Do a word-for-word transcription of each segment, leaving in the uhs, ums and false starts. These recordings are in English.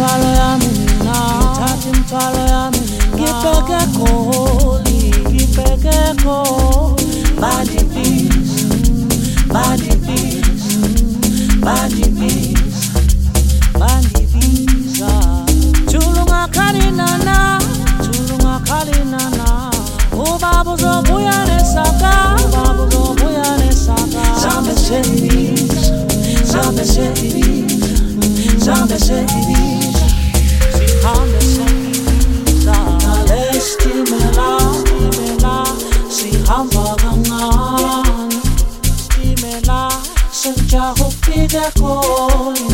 imthwalo yami mina, ngithatha imthwalo yami mina, ngibheke eGoli, ngibheke eGoli. Bandibisa, bandibisa, bandibisa, bandibisa. Thulunga khalinana, thulunga khalinana. Ubaba uzobuya nesaka, ubaba uzobuya nesaka. Sambe seyibisa, sambe seyibisa, sambe seyibisa. Sihambe seyibisa, nalesitimela, sitimela, sihamba kancane. Sitimela, sijaha ukufika eGoli.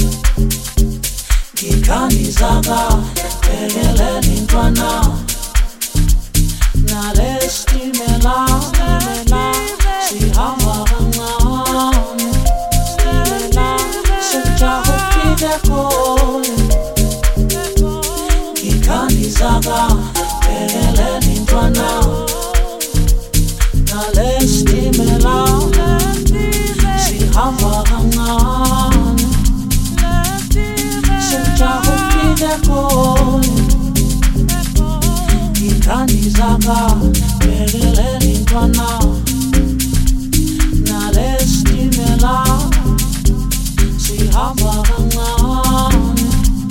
Ngikhandizaka, bhekelele intwana. Nalesitimela, sitimela, sihamba kancane. Sitimela, sijaha ukufika eGoli. Ngikhandizaka, bhekelele intwana. Nalesitimela, sihamba kancane. Sijaha ukufika eGoli. Ngikhandizaka, bhekelele intwana. Nalesitimela, sihamba kancane.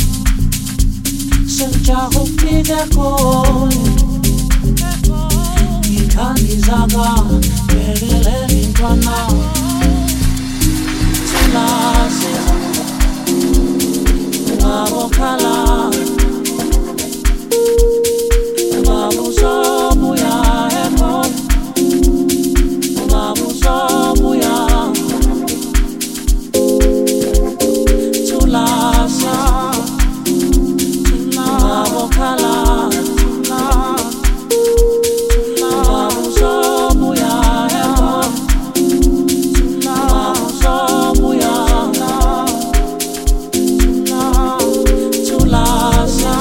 Sijaha ukufika eGoli. Ngikhandizaka, bhekelele intwana. Thulase, ungabokhala. Ubaba uzobuya eGoli, ubaba uzobuya. Thulasa, ungabokhala. Ubaba uzobuya eGoli, ubaba uzobuya. Thulasa,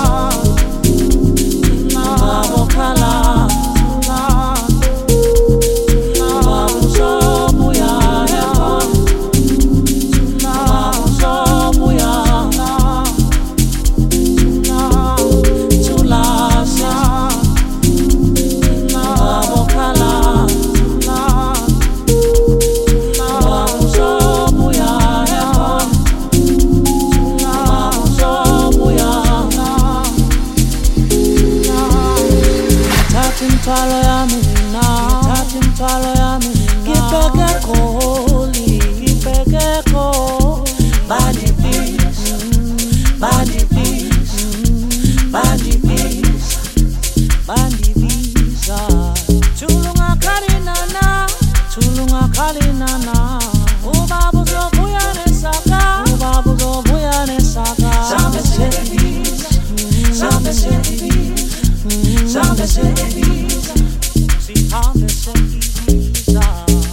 imthwalo yami mina, ngithatha imthwalo yami mina, ngibheke eGoli, ngibheke eGoli. Bandibisa, bandibisa, bandibisa, bandibisa. Thulunga khalinana, thulunga khalinana. Ubaba uzobuya nesaka, ubaba uzobuya nesaka. Sambe seyibisa, sambe seyibisa, sambe seyibisa. Sihambe seyibisa.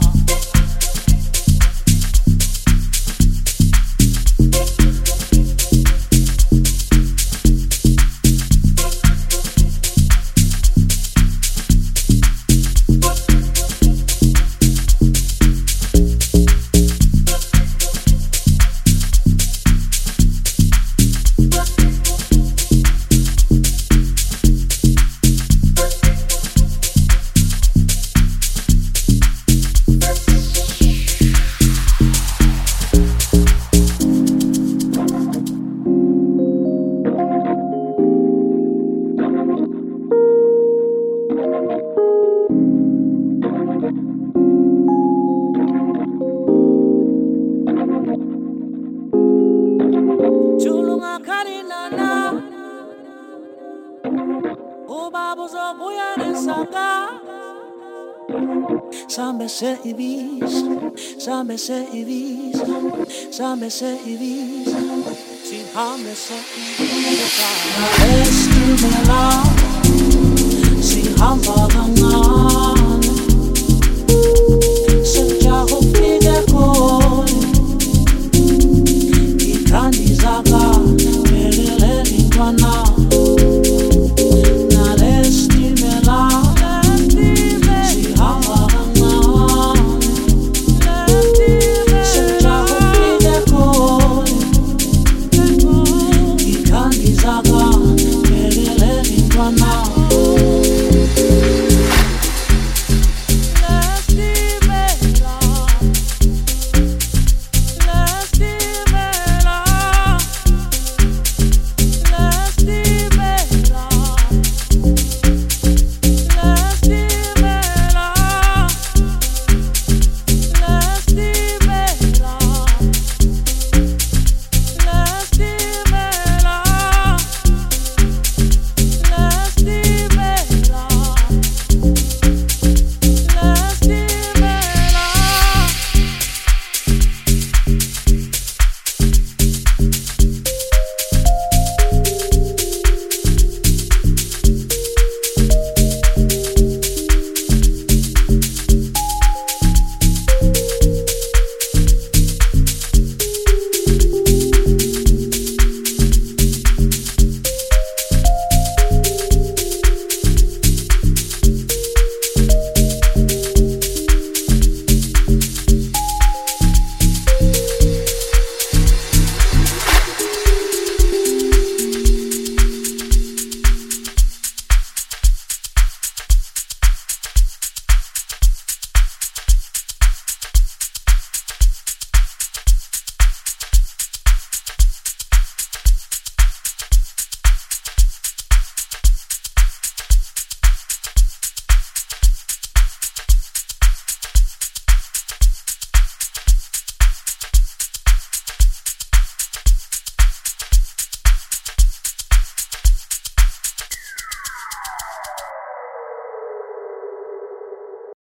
Thulunga khalinana, ubaba uzobuya nesaka. Sambe seyibisa, sambe seyibisa, sambe seyibisa. Sihambe seyibisa.